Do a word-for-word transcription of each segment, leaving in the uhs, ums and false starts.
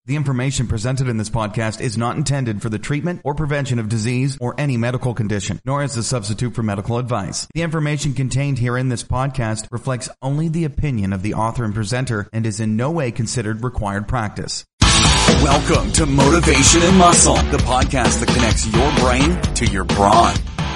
The information presented in this podcast is not intended for the treatment or prevention of disease or any medical condition, nor as a substitute for medical advice. The information contained here in this podcast reflects only the opinion of the author and presenter and is in no way considered required practice. Welcome to Motivation and Muscle, the podcast that connects your brain to your brawn.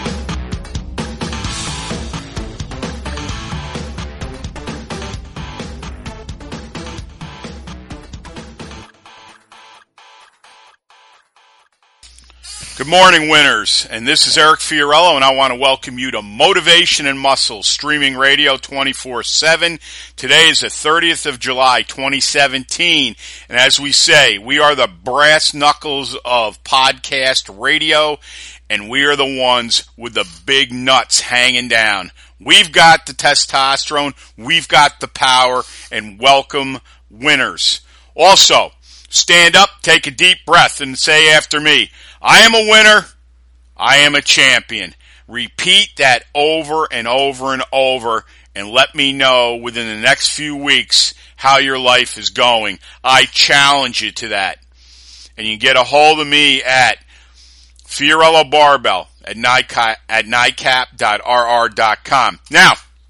Good morning, winners, and this is Eric Fiorello, and I want to welcome you to Motivation and Muscle, streaming radio twenty-four seven. Today is the thirtieth of July, twenty seventeen, and as we say, we are the brass knuckles of podcast radio, and we are the ones with the big nuts hanging down. We've got the testosterone, we've got the power, and welcome, winners. Also, stand up, take a deep breath, and say after me, I am a winner. I am a champion. Repeat that over and over and over and let me know within the next few weeks how your life is going. I challenge you to that. And you can get a hold of me at Fiorello Barbell at nightcap dot r r dot com. Now,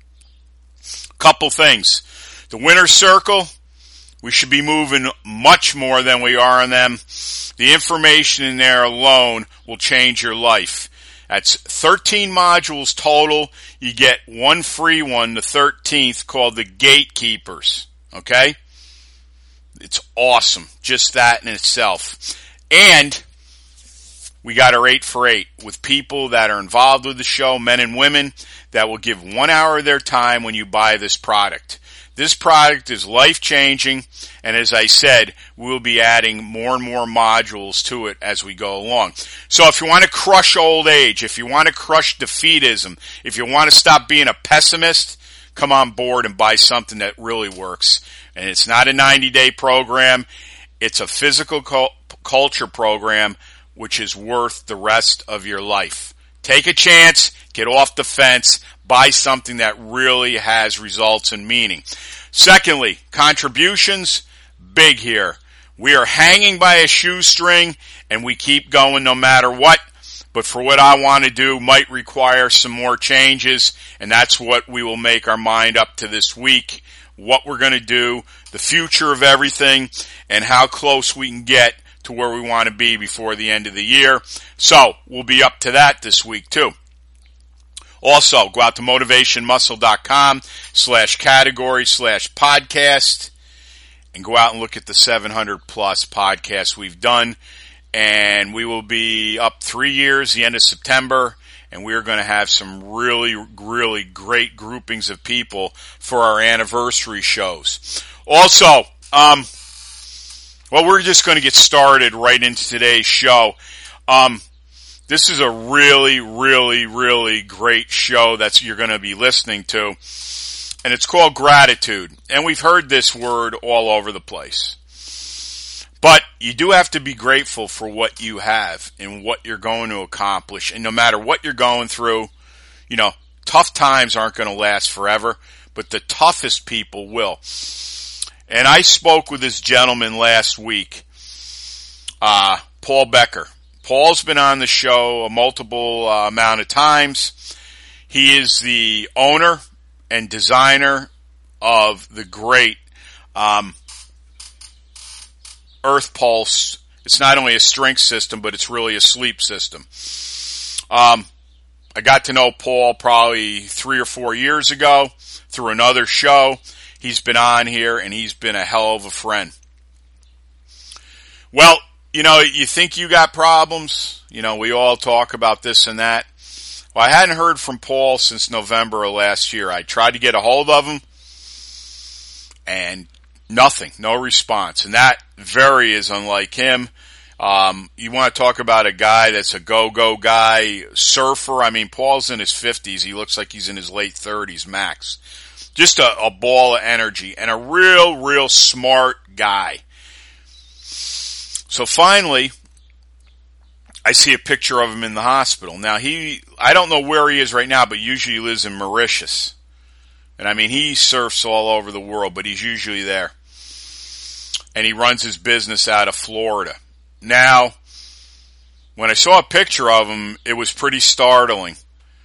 a couple things. The winner's circle, we should be moving much more than we are on them. The information in there alone will change your life. That's thirteen modules total. You get one free one, the thirteenth, called the Gatekeepers. Okay? It's awesome. Just that in itself. And we got our eight for eight with people that are involved with the show, men and women, that will give one hour of their time when you buy this product. This product is life-changing, and as I said, we'll be adding more and more modules to it as we go along. So if you want to crush old age, if you want to crush defeatism, if you want to stop being a pessimist, come on board and buy something that really works. And it's not a ninety-day program. It's a physical culture program, which is worth the rest of your life. Take a chance, get off the fence, buy something that really has results and meaning. Secondly, contributions, big here. We are hanging by a shoestring and we keep going no matter what. But for what I want to do might require some more changes, and that's what we will make our mind up to this week. What we're going to do, the future of everything, and how close we can get to where we want to be before the end of the year. So we'll be up to that this week too. Also, go out to motivationmuscle.com slash category slash podcast and go out and look at the seven hundred plus podcasts we've done. And we will be up three years, the end of September, and we're going to have some really, really great groupings of people for our anniversary shows. Also, um, well, we're just going to get started right into today's show. Um, This is a really, really, really great show that you're going to be listening to, and it's called gratitude. And we've heard this word all over the place. But you do have to be grateful for what you have and what you're going to accomplish. And no matter what you're going through, you know, tough times aren't going to last forever, but the toughest people will. And I spoke with this gentleman last week, uh, Paul Becker. Paul's been on the show a multiple uh, amount of times. He is the owner and designer of the great um, Earth Pulse. It's not only a strength system, but it's really a sleep system. Um, I got to know Paul probably three or four years ago through another show. He's been on here, and he's been a hell of a friend. Well, you know, you think you got problems. You know, we all talk about this and that. Well, I hadn't heard from Paul since November of last year. I tried to get a hold of him, and nothing, no response. And that very is unlike him. Um, you want to talk about a guy that's a go-go guy, surfer. I mean, Paul's in his fifties. He looks like he's in his late thirties max. Just a, a ball of energy and a real, real smart guy. So finally, I see a picture of him in the hospital. Now, he, I don't know where he is right now, but usually he lives in Mauritius. And I mean, he surfs all over the world, but he's usually there. and he runs his business out of Florida. Now, when I saw a picture of him, it was pretty startling.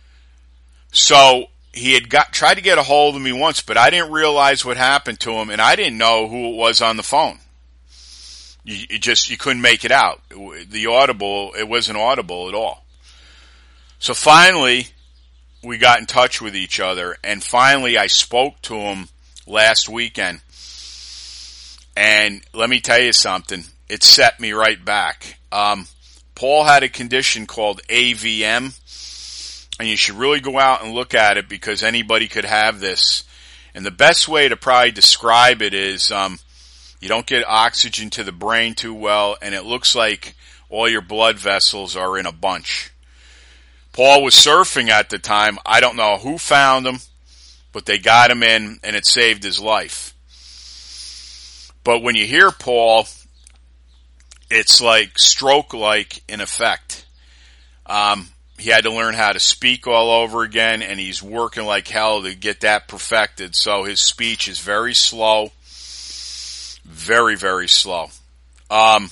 So he had got tried to get a hold of me once, but I didn't realize what happened to him, and I didn't know who it was on the phone. You, you just you couldn't make it out. The audible, it wasn't audible at all. So finally, we got in touch with each other, and finally I spoke to him last weekend. And let me tell you something, it set me right back. Um, Paul had a condition called A V M, and you should really go out and look at it because anybody could have this. And the best way to probably describe it is um, you don't get oxygen to the brain too well, and it looks like all your blood vessels are in a bunch. Paul was surfing at the time. I don't know who found him, but they got him in, and it saved his life. But when you hear Paul, it's like stroke-like in effect. Um, he had to learn how to speak all over again, and he's working like hell to get that perfected. So his speech is very slow, very, very slow. Um,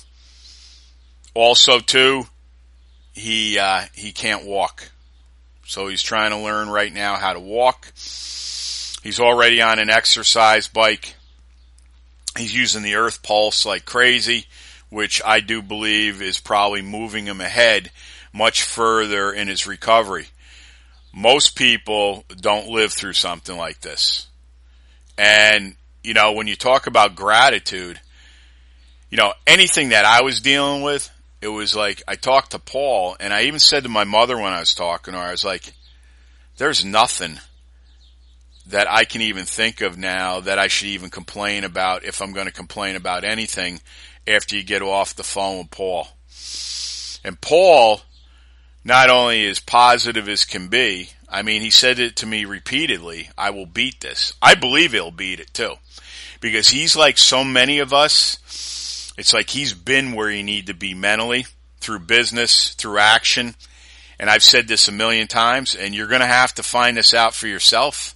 also, too, he uh, he can't walk. So he's trying to learn right now how to walk. He's already on an exercise bike. He's using the Earth Pulse like crazy, which I do believe is probably moving him ahead much further in his recovery. Most people don't live through something like this. And, you know, when you talk about gratitude, you know, anything that I was dealing with, it was like, I talked to Paul, and I even said to my mother when I was talking to her, I was like, there's nothing that I can even think of now that I should even complain about if I'm going to complain about anything after you get off the phone with Paul. And Paul not only is positive as can be, I mean, he said it to me repeatedly, I will beat this. I believe he'll beat it too. Because he's like so many of us, it's like he's been where you need to be mentally, through business, through action. And I've said this a million times, and you're going to have to find this out for yourself.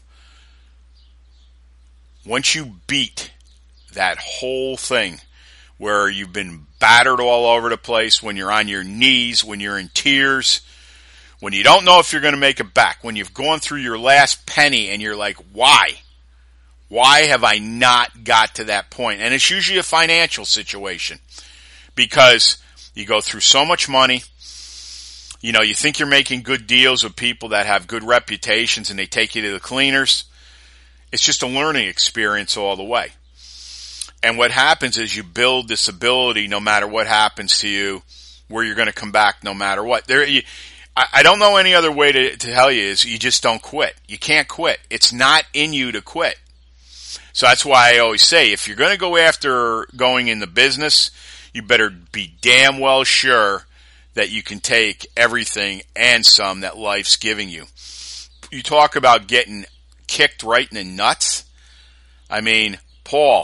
Once you beat that whole thing where you've been battered all over the place, when you're on your knees, when you're in tears, when you don't know if you're going to make it back, when you've gone through your last penny and you're like, why? Why have I not got to that point? And it's usually a financial situation because you go through so much money. You know, you think you're making good deals with people that have good reputations and they take you to the cleaners. It's just a learning experience all the way. And what happens is you build this ability no matter what happens to you where you're going to come back no matter what. There, you, I, I don't know any other way to, to tell you is you just don't quit. You can't quit. It's not in you to quit. So that's why I always say, if you're going to go after going in the business, you better be damn well sure that you can take everything and some that life's giving you. You talk about getting kicked right in the nuts. I mean, Paul,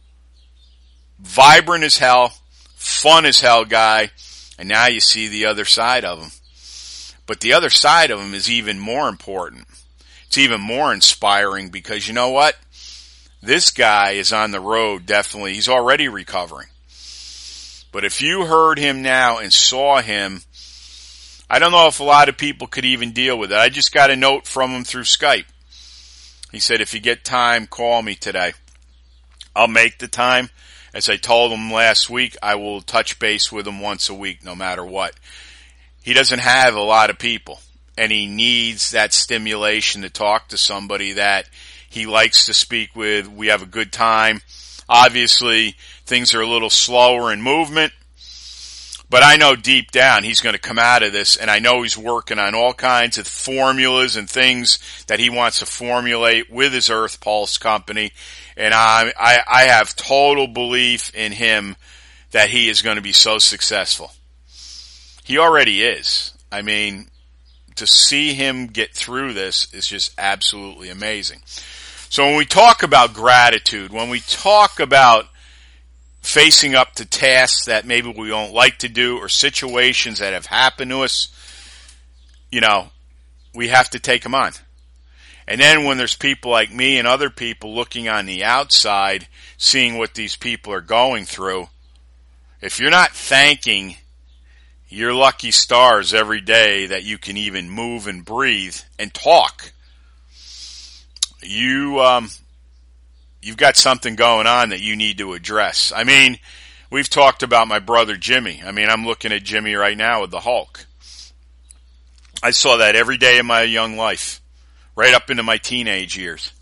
vibrant as hell, fun as hell guy, and now you see the other side of him. But the other side of him is even more important. It's even more inspiring because you know what? This guy is on the road, definitely. He's already recovering. But if you heard him now and saw him, I don't know if a lot of people could even deal with it. I just got a note from him through Skype. He said, if you get time, call me today. I'll make the time. As I told him last week, I will touch base with him once a week, no matter what. He doesn't have a lot of people, and he needs that stimulation to talk to somebody that he likes to speak with. We have a good time. Obviously, things are a little slower in movement, but I know deep down he's going to come out of this, and I know he's working on all kinds of formulas and things that he wants to formulate with his Earth Pulse company, and I, I, I have total belief in him that he is going to be so successful. He already is. I mean, to see him get through this is just absolutely amazing. So when we talk about gratitude, when we talk about facing up to tasks that maybe we don't like to do or situations that have happened to us, you know, we have to take them on. And then when there's people like me and other people looking on the outside, seeing what these people are going through, if you're not thanking your lucky stars every day that you can even move and breathe and talk, you, um, you've got something going on that you need to address. I mean, we've talked about my brother Jimmy. I mean, I'm looking at Jimmy right now with the Hulk. I saw that every day of my young life, right up into my teenage years.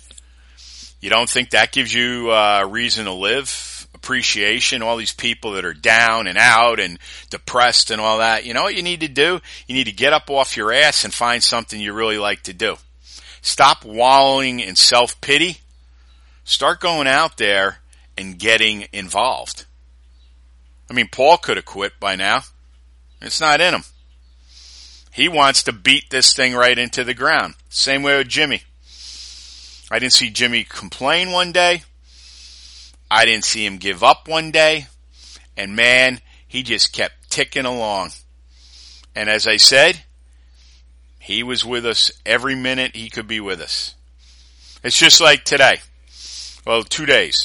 You don't think that gives you a uh, reason to live? Appreciation, all these people that are down and out and depressed and all that. You know what you need to do? You need to get up off your ass and find something you really like to do. Stop wallowing in self-pity. Start going out there and getting involved. I mean, Paul could have quit by now. It's not in him. He wants to beat this thing right into the ground. Same way with Jimmy. I didn't see Jimmy complain one day. I didn't see him give up one day. And man, he just kept ticking along. And as I said, he was with us every minute he could be with us. It's just like today. Well, two days.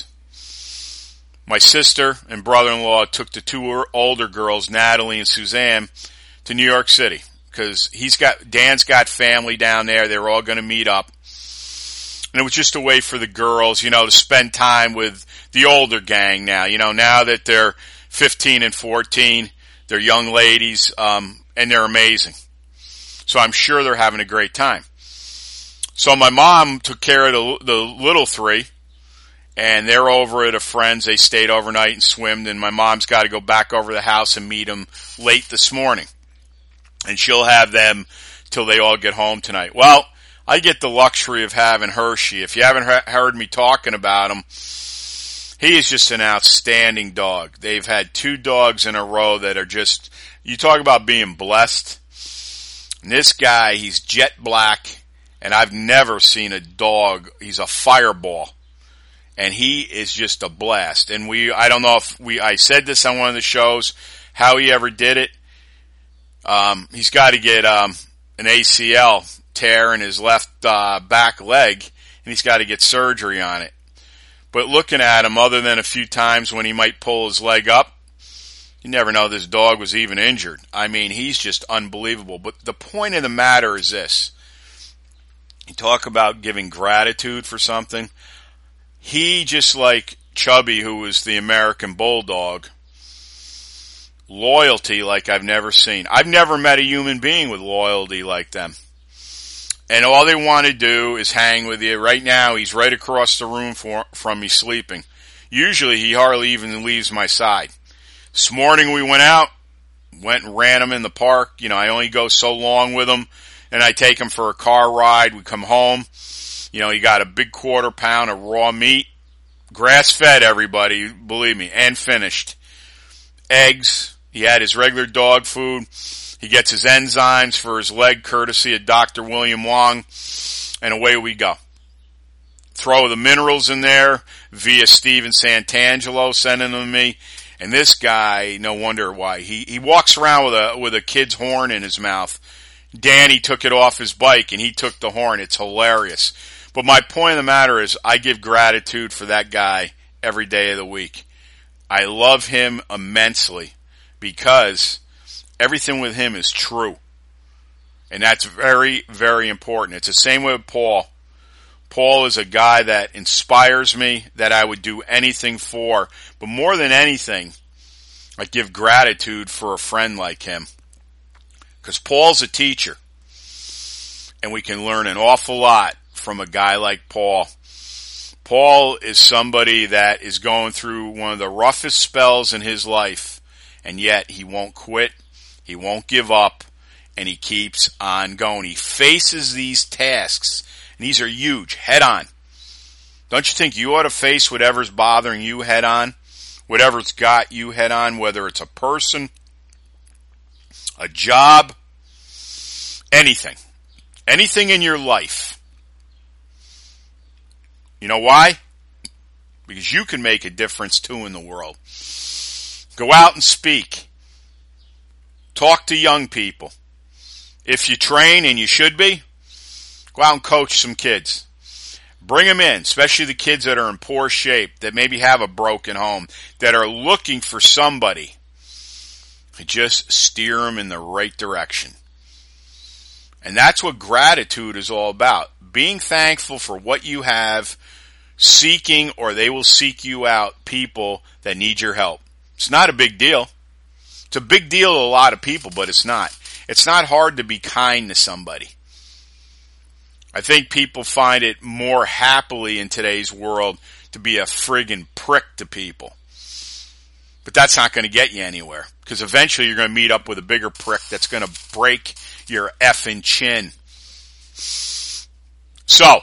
My sister and brother-in-law took the two older girls, Natalie and Suzanne, to New York City. Because he's got, Dan's got family down there. They were all going to meet up. And it was just a way for the girls, you know, to spend time with the older gang now. You know, now that they're fifteen and fourteen, they're young ladies, um, and they're amazing. So I'm sure they're having a great time. So my mom took care of the, the little three, and they're over at a friend's. They stayed overnight and swimmed, and my mom's got to go back over to the house and meet them late this morning. And she'll have them till they all get home tonight. Well, I get the luxury of having Hershey. If you haven't he- heard me talking about him, he is just an outstanding dog. They've had two dogs in a row that are just, you talk about being blessed. And this guy, he's jet black, and I've never seen a dog. He's a fireball. And he is just a blast. And we, I don't know if we, I said this on one of the shows, how he ever did it. Um, he's got to get, um, an A C L tear in his left, uh, back leg, and he's got to get surgery on it. But looking at him, other than a few times when he might pull his leg up, you never know this dog was even injured. I mean, he's just unbelievable. But the point of the matter is this. You talk about giving gratitude for something. He, just like Chubby, who was the American Bulldog, loyalty like I've never seen. I've never met a human being with loyalty like them. And all they want to do is hang with you. Right now, he's right across the room for, from me sleeping. Usually, he hardly even leaves my side. This morning, we went out, went and ran him in the park. You know, I only go so long with him, and I take him for a car ride. We come home. You know, he got a big quarter pound of raw meat. Grass-fed, everybody, believe me, and finished. Eggs. He had his regular dog food. He gets his enzymes for his leg, courtesy of Doctor William Wong, and away we go. Throw the minerals in there via Steven Santangelo, sending them to me. And this guy, no wonder why. He he walks around with a with a kid's horn in his mouth. Danny took it off his bike, and he took the horn. It's hilarious. But my point of the matter is, I give gratitude for that guy every day of the week. I love him immensely because everything with him is true. And that's very, very important. It's the same way with Paul. Paul is a guy that inspires me, that I would do anything for. But more than anything, I give gratitude for a friend like him. Because Paul's a teacher. And we can learn an awful lot from a guy like Paul. Paul is somebody that is going through one of the roughest spells in his life. And yet he won't quit. He won't give up, and he keeps on going. He faces these tasks, and these are huge, head on. Don't you think you ought to face whatever's bothering you head on? Whatever's got you head on, whether it's a person, a job, anything. Anything in your life. You know why? Because you can make a difference too in the world. Go out and speak. Talk to young people. If you train, and you should be, Go out and coach some kids. Bring them in, especially the kids that are in poor shape, that maybe have a broken home, that are looking for somebody to just steer them in the right direction. And that's what gratitude is all about. Being thankful for what you have, seeking, or they will seek you out, people that need your help. It's not a big deal. It's a big deal to a lot of people, but it's not. It's not hard to be kind to somebody. I think people find it more happily in today's world to be a friggin' prick to people. But that's not going to get you anywhere, because eventually you're going to meet up with a bigger prick that's going to break your effing chin. So,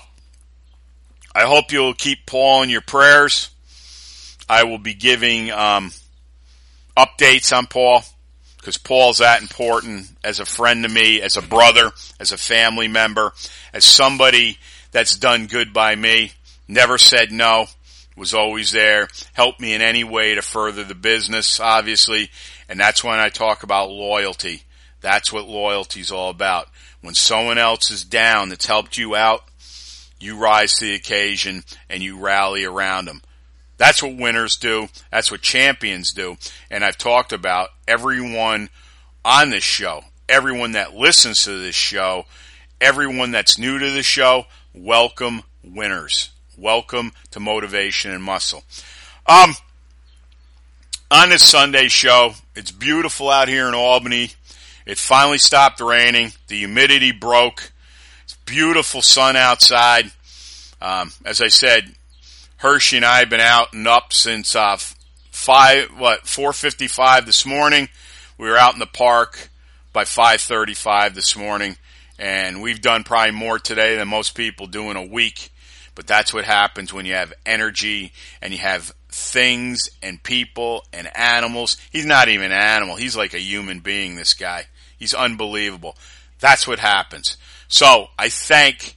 I hope you'll keep Paul in your prayers. I will be giving um, updates on Paul, because Paul's that important as a friend to me, as a brother, as a family member, as somebody that's done good by me, never said no, was always there, helped me in any way to further the business, obviously, and that's when I talk about loyalty. That's what loyalty's all about. When someone else is down that's helped you out, you rise to the occasion and you rally around them. That's what winners do. That's what champions do. And I've talked about everyone on this show, everyone that listens to this show, everyone that's new to the show, welcome winners. Welcome to Motivation and Muscle. Um, on this Sunday show, it's beautiful out here in Albany. It finally stopped raining. The humidity broke. It's beautiful sun outside. Um, as I said, Hershey and I have been out and up since uh, five what four fifty-five this morning. We were out in the park by five thirty-five this morning, and we've done probably more today than most people do in a week. But that's what happens when you have energy and you have things and people and animals. He's not even an animal. He's like a human being, this guy. He's unbelievable. That's what happens. So I thank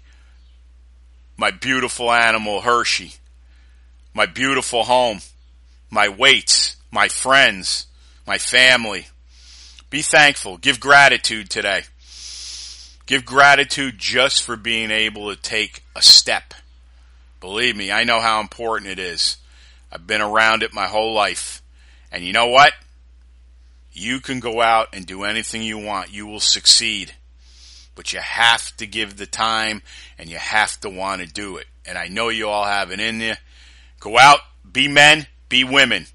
my beautiful animal, Hershey, my beautiful home, my weights, my friends, my family. Be thankful. Give gratitude today. Give gratitude just for being able to take a step. Believe me, I know how important it is. I've been around it my whole life. And you know what? You can go out and do anything you want. You will succeed. But you have to give the time and you have to want to do it. And I know you all have it in you. Go out, be men, be women.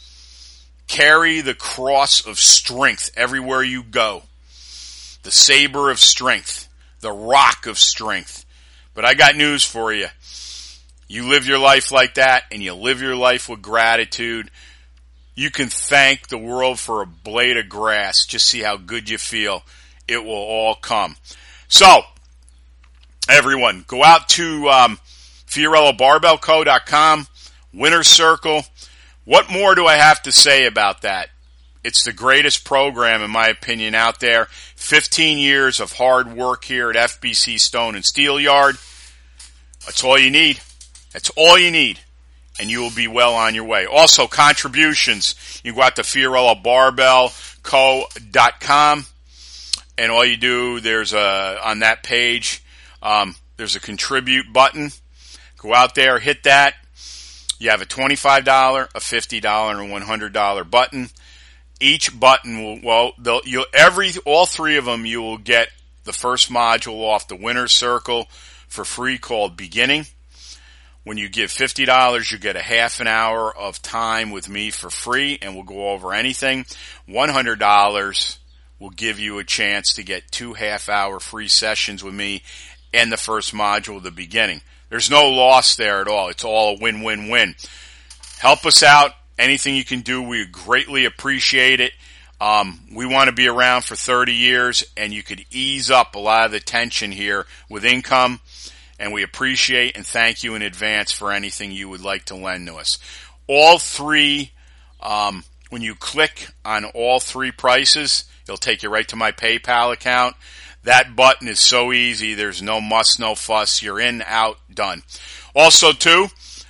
Carry the cross of strength everywhere you go. The saber of strength. The rock of strength. But I got news for you. You live your life like that, and you live your life with gratitude, you can thank the world for a blade of grass. Just see how good you feel. It will all come. So, everyone, go out to um, Fiorello Barbell Co dot com, Winner's Circle. What more do I have to say about that? It's the greatest program, in my opinion, out there. fifteen years of hard work here at F B C Stone and Steel Yard. That's all you need. That's all you need, and you will be well on your way. Also, contributions. You go out to Fiorello Barbell Co dot com, and all you do, there's a, on that page, um, there's a contribute button. Go out there, hit that. You have a twenty-five dollars, a fifty dollars, and a one hundred dollars button. Each button will, well, they'll, you'll, every, all three of them, you will get the first module off the Winner's Circle for free called Beginning. When you give fifty dollars, you get a half an hour of time with me for free, and we'll go over anything. one hundred dollars will give you a chance to get two half-hour free sessions with me and the first module, the Beginning. There's no loss there at all. It's all a win-win-win. Help us out. Anything you can do, we greatly appreciate it. Um, we want to be around for thirty years, and you could ease up a lot of the tension here with income. And we appreciate and thank you in advance for anything you would like to lend to us. All three, um, when you click on all three prices, it'll take you right to my PayPal account. That button is so easy. There's no muss, no fuss. You're in, out, done. Also, too,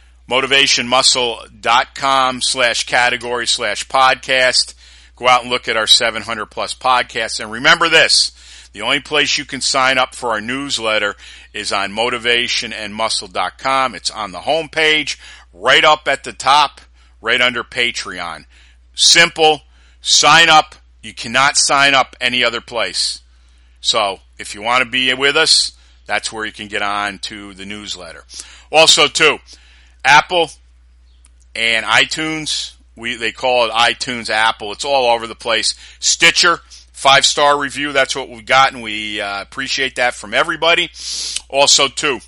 motivationmuscle.com slash category slash podcast. Go out and look at our seven hundred plus podcasts. And remember this, The only place you can sign up for our newsletter is on motivation and muscle dot com. It's on the homepage, right up at the top, right under Patreon. Simple. Sign up. You cannot sign up any other place. So if you want to be with us, that's where you can get on to the newsletter. Also, too, Apple and iTunes, we they call it iTunes Apple. It's all over the place. Stitcher, five-star review. That's what we got, and we uh, appreciate that from everybody. Also, too,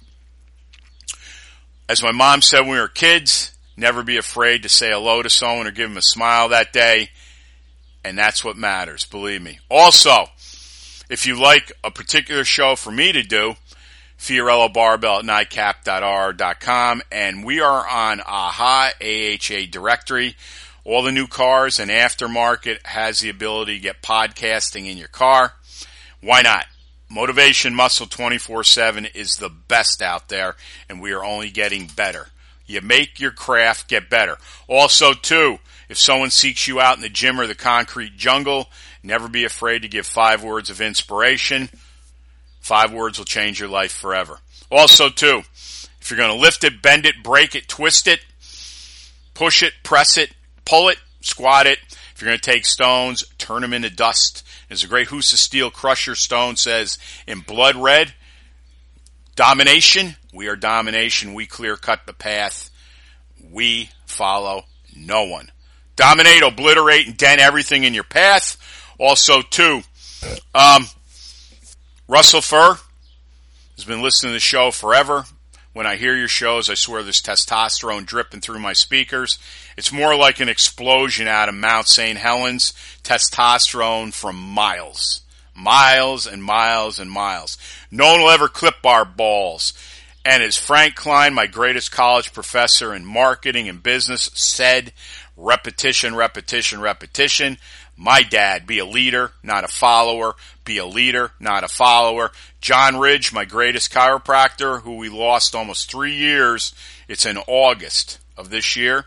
as my mom said when we were kids, never be afraid to say hello to someone or give them a smile that day, and that's what matters, believe me. Also, if you like a particular show for me to do, Fiorello Barbell at nightcap dot r dot com, and we are on AHA, A H A directory. All the new cars and aftermarket has the ability to get podcasting in your car. Why not? Motivation Muscle twenty-four seven is the best out there, and we are only getting better. You make your craft get better. Also, too, if someone seeks you out in the gym or the concrete jungle, never be afraid to give five words of inspiration. Five words will change your life forever. Also, too, if you're going to lift it, bend it, break it, twist it, push it, press it, pull it, squat it. If you're going to take stones, turn them into dust. As a great Hoose of Steel Crusher Stone says in blood red, domination, we are domination. We clear cut the path. We follow no one. Dominate, obliterate, and dent everything in your path. Also, too, um, Russell Furr has been listening to the show forever. When I hear your shows, I swear there's testosterone dripping through my speakers. It's more like an explosion out of Mount Saint Helens. Testosterone from miles. Miles and miles and miles. No one will ever clip our balls. And as Frank Klein, my greatest college professor in marketing and business, said, repetition, repetition, repetition. My dad, be a leader, not a follower. Be a leader, not a follower. John Ridge, my greatest chiropractor, who we lost almost three years. It's in August of this year.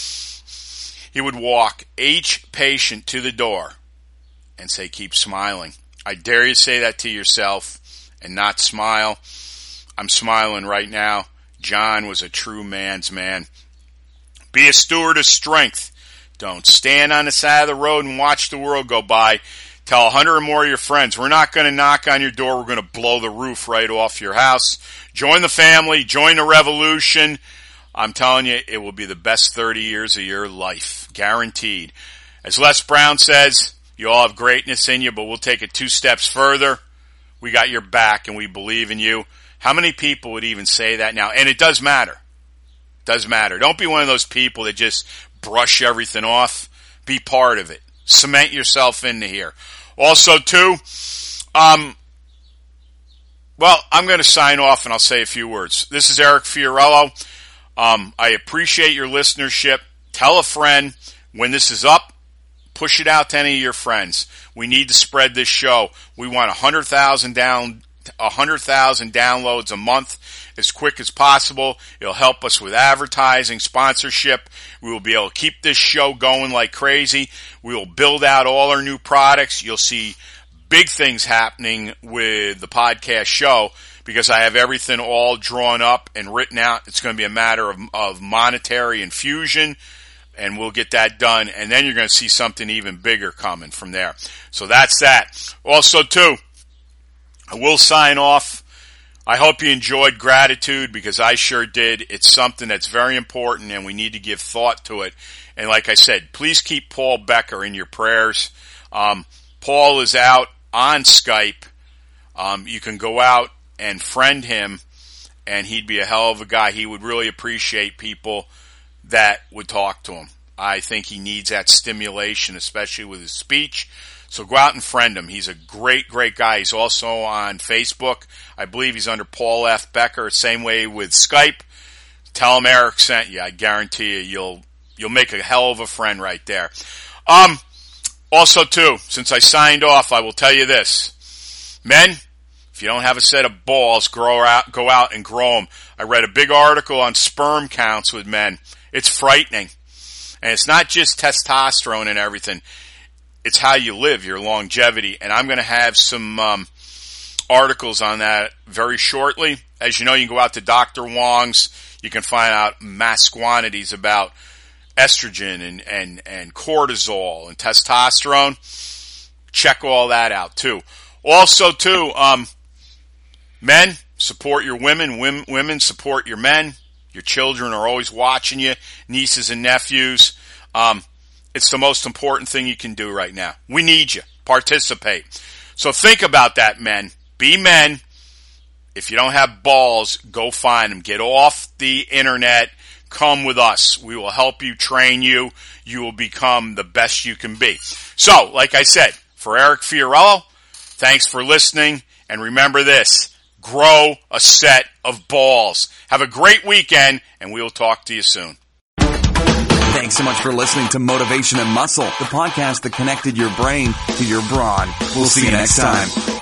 He would walk each patient to the door and say, keep smiling. I dare you say that to yourself and not smile. I'm smiling right now. John was a true man's man. Be a steward of strength. Don't stand on the side of the road and watch the world go by. Tell a hundred or more of your friends, we're not going to knock on your door. We're going to blow the roof right off your house. Join the family. Join the revolution. I'm telling you, it will be the best thirty years of your life. Guaranteed. As Les Brown says, you all have greatness in you, but we'll take it two steps further. We got your back and we believe in you. How many people would even say that now? And it does matter. It does matter. Don't be one of those people that just brush everything off. Be part of it. Cement yourself into here. Also, too, um, well, I'm going to sign off and I'll say a few words. This is Eric Fiorello. Um, I appreciate your listenership. Tell a friend when this is up. Push it out to any of your friends. We need to spread this show. We want one hundred thousand down, one hundred thousand downloads a month as quick as possible. It'll help us with advertising, sponsorship. We will be able to keep this show going like crazy. We will build out all our new products. You'll see big things happening with the podcast show because I have everything all drawn up and written out. It's going to be a matter of, of monetary infusion, and we'll get that done. And then you're going to see something even bigger coming from there. So that's that. Also, too, I will sign off. I hope you enjoyed gratitude because I sure did. It's something that's very important and we need to give thought to it. And like I said, please keep Paul Becker in your prayers. Um, Paul is out on Skype. Um, you can go out and friend him and he'd be a hell of a guy. He would really appreciate people that would talk to him. I think he needs that stimulation, especially with his speech. So go out and friend him. He's a great, great guy. He's also on Facebook. I believe he's under Paul F. Becker. Same way with Skype. Tell him Eric sent you. I guarantee you, you'll you'll make a hell of a friend right there. Um, also, too, since I signed off, I will tell you this. Men, if you don't have a set of balls, grow out, go out and grow them. I read a big article on sperm counts with men. It's frightening. And it's not just testosterone and everything. It's how you live, your longevity. And I'm going to have some um, articles on that very shortly. As you know, you can go out to Doctor Wong's. You can find out mass quantities about estrogen and, and, and cortisol and testosterone. Check all that out, too. Also, too, um, men, support your women. women. Women, support your men. Your children are always watching you. Nieces and nephews. Um, it's the most important thing you can do right now. We need you. Participate. So think about that, men. Be men. If you don't have balls, go find them. Get off the internet. Come with us. We will help you, train you. You will become the best you can be. So, like I said, for Eric Fiorillo, thanks for listening. And remember this, grow a set of balls. Have a great weekend, and we will talk to you soon. Thanks so much for listening to Motivation and Muscle, the podcast that connected your brain to your brawn. We'll see you next time.